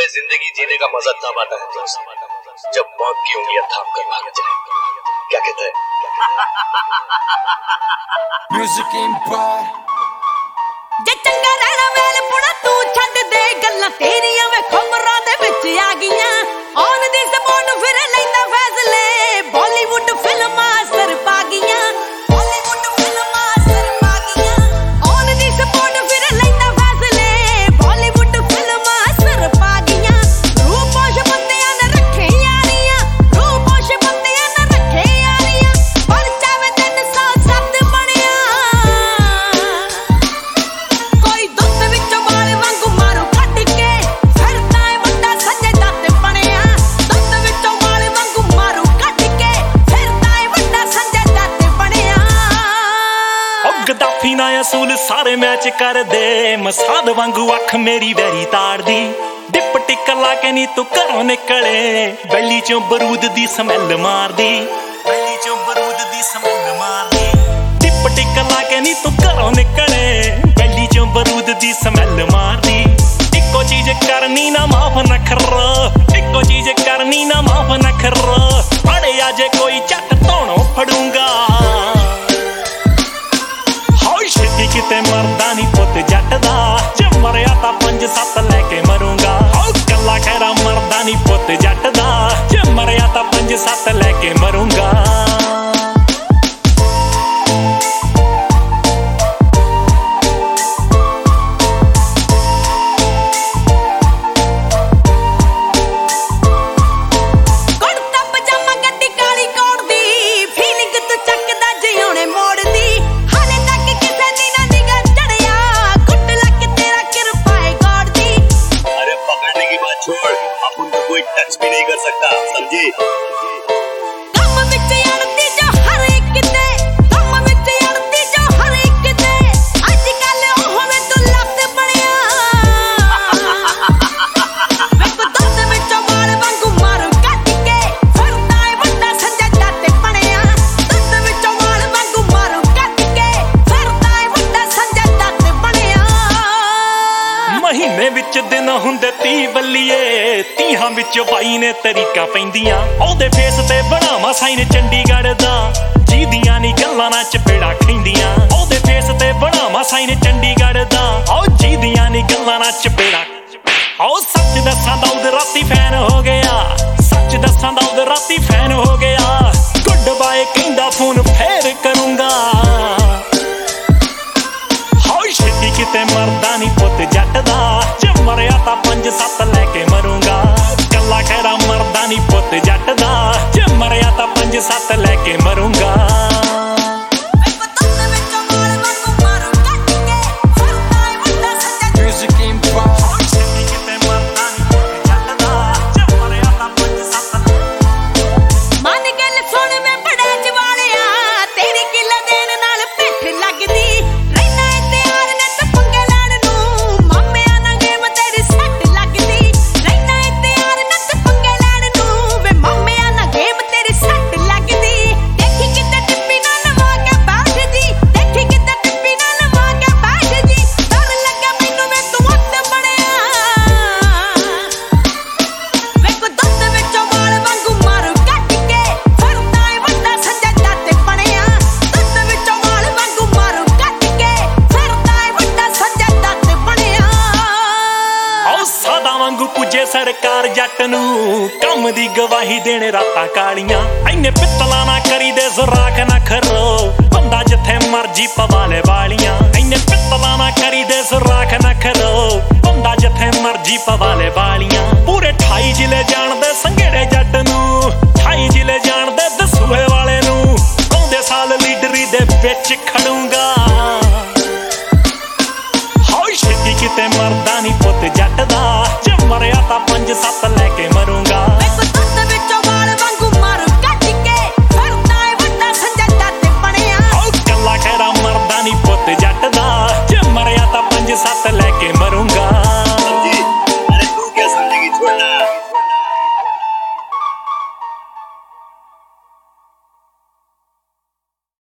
अबे जिंदगी जीने का मजा तब आता है दोस्त जब मौत की उंगलियां थाम कर भाग जाए। क्या कहते हैं? म्यूजिक एम्पायर जे चंगा रहना वेल पुणा तू छੱਡ दे गल्लां तेरियां वे खबरां दे विच आ गईयां ऑन दी सपोर्ट फिर लैंदा फैसले बॉलीवुड फिल्मां असर पा गईयां बॉलीवुड फिल्मां असर पा गईयां ऑन दी सपोर्ट फिर लैंदा फैसले बॉलीवुड फिल्मां असर पा गईयां रूपोश बंदियां ने रखे यारियां रूपोश बंदियां ने रखे यारियां पर चावे 307 बनिया कोई दुੱਧ ਵਿੱਚੋਂ ਵਾਲ ਵਾਂਗੂ ਮਾਰੂ ਕੱਢ ਕੇ ਫਿਰਦਾ ਏ ਵੱਡਾ ਸੰਜੇ ਦੱਤ ਬਣਿਆ ਦੁੱਧ ਵਿੱਚੋਂ ਵਾਲ ਵਾਂਗੂ ਮਾਰੂ ਕੱਢ ਕੇ ਫਿਰਦਾ ਏ ਵੱਡਾ ਸੰਜੇ ਦੱਤ ਬਣਿਆ ਗਦਾਫੀ ਨਾ ਅਸੂਲ ਸਾਰੇ ਮੈਚ ਕਰਦੇ ਮਸਾਦ ਵਾਂਗੂ ਅੱਖ ਮੇਰੀ ਵੈਰੀ ਤਾੜਦੀ ਡਿਪ ਟਿਕ ਲਾ ਕੇ ਨੀ ਤੂੰ ਘਰੋਂ ਨਿਕਲੇ ਬੈਲੀ ਚੋਂ ਬਰੂਦ ਦੀ ਸਮੈਲ ਮਾਰਦੀ ਬੈਲੀ ਚੋਂ ਬਰੂਦ ਦੀ ਸਮੈਲ ਮਾਰਦੀ ਡਿਪ ਟਿਕ ਲਾ ਕੇ ਨੀ ਤੂੰ ਘਰੋਂ ਨਿਕਲੇ ਬੈਲੀ ਚੋਂ ਬਰੂਦ ਦੀ ਸਮੈਲ ਮਾਰਦੀ ਇੱਕੋ ਚੀਜ਼ ਕਰਨੀ ਨਾ ਮਾਫ ਨਖਰ ਇੱਕੋ ਚੀਜ਼ ਕਰਨੀ ਨਾ ਮਾਫ ਨਖਰ ਫੜਿਆ ਜੇ ਕੋਈ ਝੱਟ ਧੋਣੋਂ ਫੜੂੰਗਾ ਛੇਤੀ ਕਿਤੇ ਮਰਦਾ ਨੀ ਪੁੱਤ ਜੱਟ ਦਾ ਜੇ ਮਰਿਆ ਤਾਂ 5-7 ਲੈ ਕੇ ਮਰੂੰਗਾ ਕੱਲਾ ਖੈਰਾ ਮਰਦਾ ਨੀ ਪੁੱਤ ਜੱਟ ਦਾ ਜੇ ਮਰਿਆ ਤਾਂ 5-7 ਲੈ ਕੇ ਮਰੂੰਗਾ टच भी नहीं कर सकता समझी ਕੰਮ ਵਿੱਚ ਅੜਦੀ ਜੋ ਹਰ ਇੱਕ ਦੇ ਕੰਮ ਵਿੱਚ ਅੜਦੀ ਜੋ ਹਰ ਇੱਕ ਦੇ ਅੱਜ ਕੱਲ ਉਹ ਹੋਵੇ ਤੂੰ ਲੱਤ ਬਣਿਆ ਵੇਖੋ ਦੁੱਧ ਵਿੱਚੋਂ ਵਾਲ ਵਾਂਗੂ ਮਾਰੂ ਕੱਢ ਕੇ ਫਿਰਦਾ ਏ ਵੱਡਾ ਸੰਜਾ ਦੱਤ ਬਣਿਆ ਦੁੱਧ ਵਿੱਚੋਂ ਵਾਲ ਵਾਂਗੂ ਮਾਰੂ ਕੱਢ ਕੇ ਫਿਰਦਾ ਏ ਵੱਡਾ ਸੰਜਾ ਦੱਤ ਬਣਿਆ ਮਹੀਨੇ ਵਿੱਚ ਦਿਨ ਹੁੰਦੇ 30 ਬੱਲੀਏ 30 ਵਿੱਚ ਬਾਈ ਨੇ ਤਰੀਕਾ ਪੈਂਦੀਆਂ ਉਹਦੇ ਫੇਸ ਤੇ ਬਣਾਵਾਂ ਸਾਈਨ ਚੰਡੀਗੜ੍ਹ ਦਾ ਜਿਹਦੀਆਂ ਨੀ ਗੱਲਾਂ ਨਾਲ ਚਪੇੜਾ ਖੈਂਦੀਆਂ ਉਹਦੇ ਫੇਸ ਤੇ ਬਣਾਵਾਂ ਸਾਈਨ ਚੰਡੀਗੜ੍ਹ ਦਾ ਉਹ ਜਿਹਦੀਆਂ ਨੀ ਗੱਲਾਂ ਨਾਲ ਚਪੇੜਾ ਉਹ ਸੱਚ ਦੱਸਾਂ ਦਾ ਉਹਦੇ ਰਾਤੀ ਫੈਨ ਹੋ ਗਿਆ ਸੱਚ ਦੱਸਾਂ ਦਾ ਉਹਦੇ ਰਾਤੀ ਫੈਨ ਹੋ ਗਿਆ ਗੁੱਡ ਬਾਏ ਕਹਿੰਦਾ ਫੋਨ ਫੇਰ ਕਰੂੰਗਾ ਛੇਤੀ ਕਿਤੇ ਮਰਦਾ ਨੀ ਪੁੱਤ ਜੱਟ ਦਾ ਜੇ ਮਰਿਆ ਤਾਂ 5-7 ਲੈ ਕੇ ਮਰੂੰਗਾ ਕੱਲਾ ਖੈਰਾ ਮਰਦਾ ਨੀ ਪੁੱਤ ਜੱਟ ਦਾ ਜੇ ਮਰਿਆ ਤਾਂ 5-7 ਲੈ ਕੇ ਮਰੂੰਗਾ ਸਰਕਾਰ ਜੱਟ ਨੂੰ ਕੰਮ ਦੀ ਗਵਾਹੀ ਦੇਣ ਰਾਤਾਂ ਕਾਲੀਆਂ ਐਨੇ ਪਿੱਤਲਾਂ ਨਾ ਕਰੀਦੇ ਸੁਰਾਖ ਨਾ ਖਰੋ ਬੰਦਾ ਜਿੱਥੇ ਮਰਜੀ ਪਵਾ ਲੈ ਵਾਲੀਆਂ ਐਨੇ ਪਿੱਤਲਾਂ ਨਾ ਕਰੀਦੇ ਸੁਰਾਖ ਨਾ ਖਰੋ ਬੰਦਾ ਜਿੱਥੇ ਮਰਜੀ ਪਵਾ ਲੈ ਵਾਲੀਆਂ ਪੂਰੇ 28 ਜ਼ਿਲ੍ਹੇ ਜਾਣਦੇ ਸੰਘੇੜੇ ਜੱਟ ਨੂੰ 28 ਜ਼ਿਲ੍ਹੇ ਜਾਣਦੇ ਦਸੂਹੇ ਵਾਲੇ ਨੂੰ ਆਉਂਦੇ ਸਾਲ ਲੀਡਰੀ ਦੇ ਵਿੱਚ ਖੜੂੰਗਾ ਛੇਤੀ ਕਿਤੇ ਮਰਦਾ ਨੀ ਪੁੱਤ ਜੱਟ ਦਾ ਜੇ ਮਰਿਆ ਤਾਂ 5-7 ਲੈ ਕੇ ਮਰੂੰਗਾ